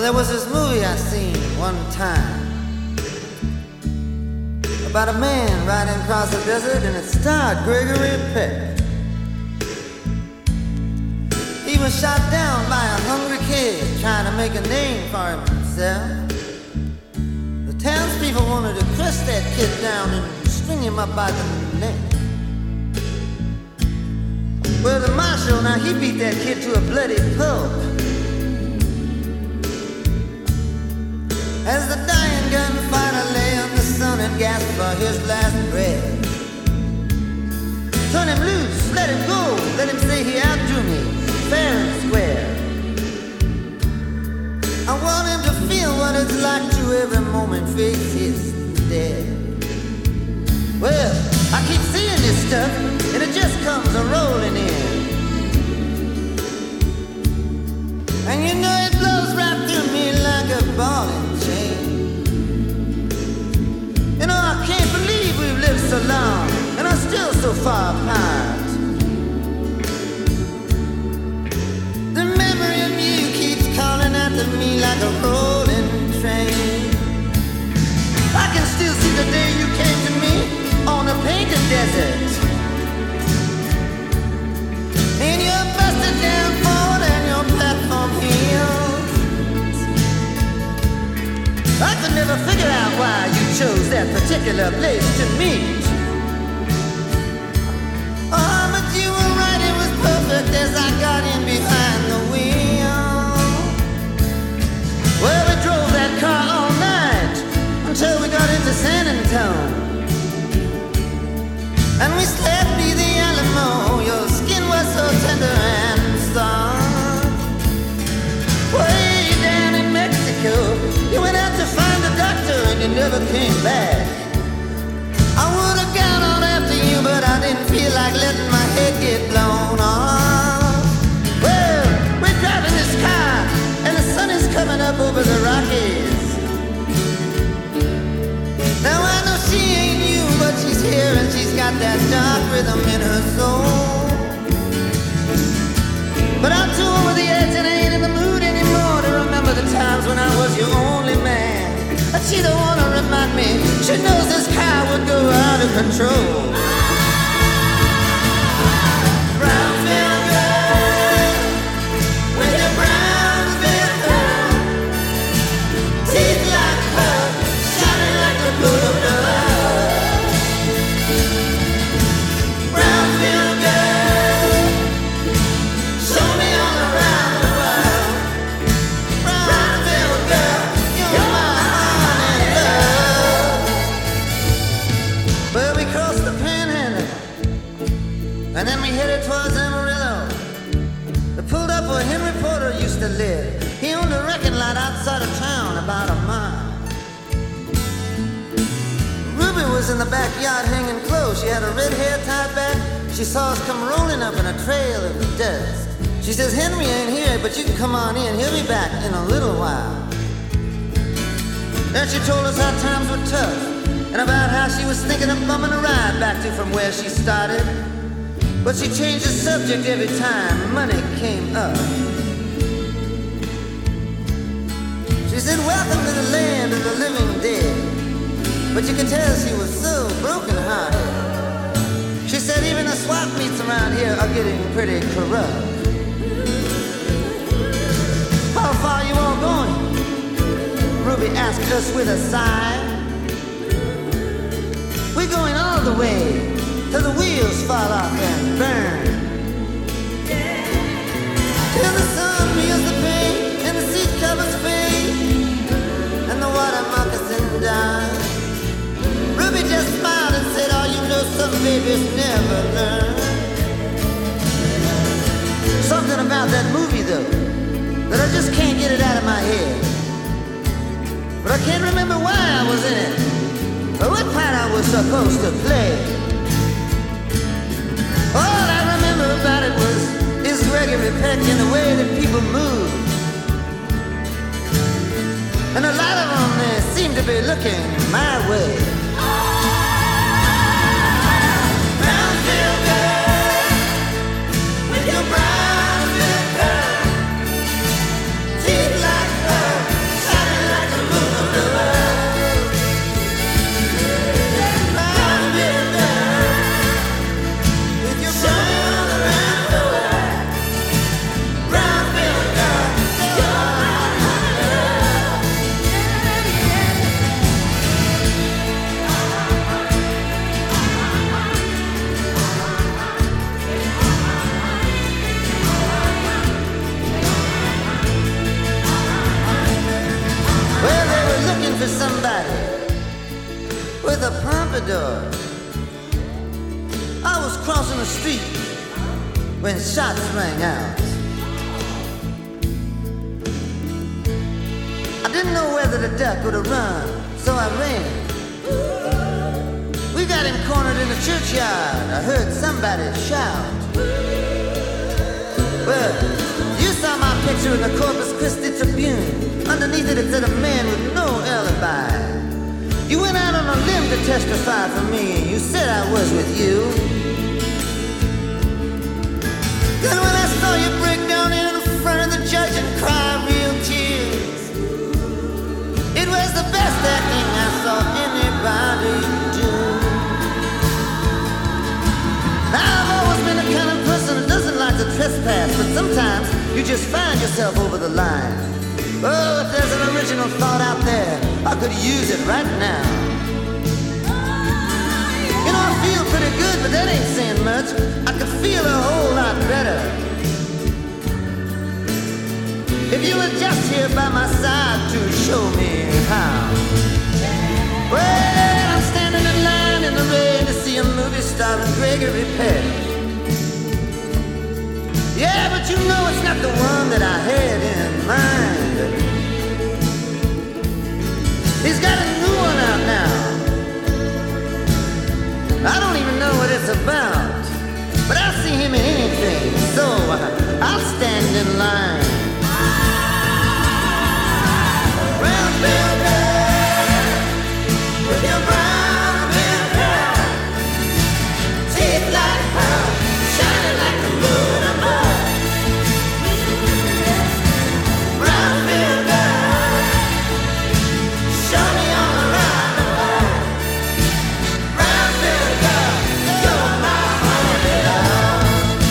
there was this movie I seen one time about a man riding across the desert, and it starred Gregory Peck. He was shot down by a hungry kid trying to make a name for himself. The townspeople wanted to crush that kid down and string him up by the neck. Well, the marshal, now he beat that kid to a bloody pulp. As the dying gunfighter lay on the sun and gasped for his last breath. Turn him loose, let him go, let him say he outdrew me, fair and square. I want him to feel what it's like to every moment face his death. Well, I keep seeing this stuff, and it just comes a-rolling in. And you know it blows right through me like a ball and chain. You know, I can't believe we've lived so long and are still so far apart. The memory of you keeps calling out to me like a rolling train. I can still see the day you came to me on a painted desert. In your busted down Ford and your platform heels. I could never figure out why you chose that particular place to meet. Oh, but you were right, it was perfect as I got in behind the wheel. Well, we drove that car all night until we got into San Antonio. And we slept near the Alamo. Your skin was so tender and soft. Way down in Mexico, you went out to find a doctor and you never came back. I would have gone on after you, but I didn't feel like letting my head get blown off. Well, we're driving this car and the sun is coming up over the Rockies. Now I know she ain't you, but she's here and she's got that dark rhythm in her soul. But I'm too over the edge and I ain't in the mood anymore to remember the times when I was your only man. But she don't wanna remind me, she knows this car would go out of control. Brownsville girl, with your Brownsville girl, teeth like pearl, shining like the blue of love. Brownsville girl, show me all around the world. Brownsville girl, you're my honey love. Well, we crossed the Panhandle, and then we headed towards Amarillo. We pulled up where Henry Porter used to live. He owned a wrecking lot outside of town, about a mile. Ruby was in the backyard hanging close. She had her red hair tied back. She saw us come rolling up in a trail of dust. She says, Henry ain't here, but you can come on in. He'll be back in a little while. Then she told us how times were tough and about how she was thinking of bumming a ride back to from where she started. But she changed the subject every time money came up. She said, welcome to the land of the living dead. But you could tell she was so broken-hearted. She said, even the swap meets around here are getting pretty corrupt. How far you all going? Ruby asked us with a sigh. We're going all the way till the wheels fall off and burn. Till the sun peels the paint and the seat covers fade and the water moccasin dies. Ruby just smiled and said, oh, you know some babies never learn. Something about that movie though, that I just can't get it out of my head. But I can't remember why I was in it, or what part I was supposed to play. All I remember about it is Gregory Peck and the way that people move. And a lot of them, they seem to be looking my way. Brownsville girl, with your Brownsville girl, teeth like pearl. street when shots rang out. I didn't know whether to duck or to run, so I ran. We got him cornered in the churchyard. I heard somebody shout. Well, you saw my picture in the Corpus Christi Tribune. Underneath it, it said a man with no alibi. You went out on a limb to testify for me, and you said I was with you. Then when I saw you break down in front of the judge and cry real tears, it was the best acting I saw anybody do. Now, I've always been the kind of person who doesn't like to trespass, but sometimes you just find yourself over the line. Oh, if there's an original thought out there, I could use it right now. You know, I feel pretty good, but that ain't saying much. I could feel a whole lot better if you were just here by my side to show me how. Well, I'm standing in line in the rain to see a movie starring Gregory Peck. Yeah, but you know it's not the one that I had in mind. He's got a new one out now. I don't even know what it's about, but I'll see him in anything, so I'll stand in line. Brown building with your brown hair, teeth like pearl, shining like the moon above. Brown building, show me all around the world. Brown building, you're my only love.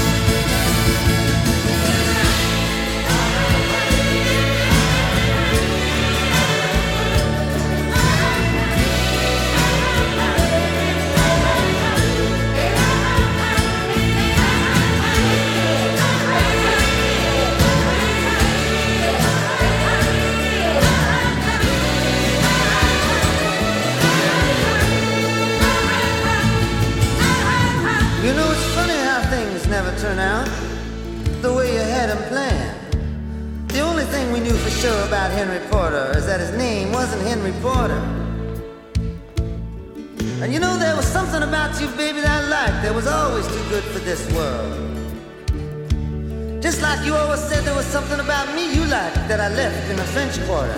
You know, it's funny how things never turn out the way you had them planned. The only thing we knew for sure about Henry Porter is that his name wasn't Henry Porter. And you know, there was something about you, baby, that I liked that was always too good for this world. Just like you always said there was something about me you liked that I left in the French Quarter.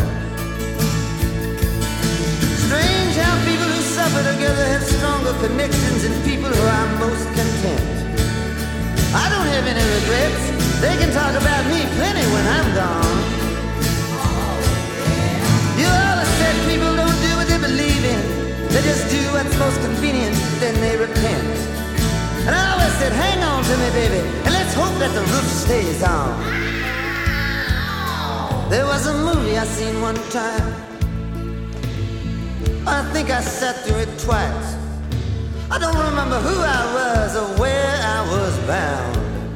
Strange how people who suffer together have stronger connections than people who are most content. I don't have any regrets. They can talk about me plenty when I'm gone. You always said people don't do what they believe in. They just do what's most convenient, then they repent. And I always said, hang on to me, baby, and let's hope that the roof stays on. There was a movie I seen one time. I think I sat through it twice. I don't remember who I was or where I was bound.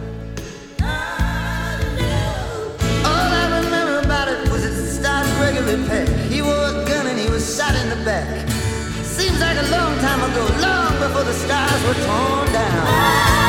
All I remember about it was it starred Gregory Peck. He wore a gun and he was shot in the back. Seems like a long time ago, long before the stars were torn down.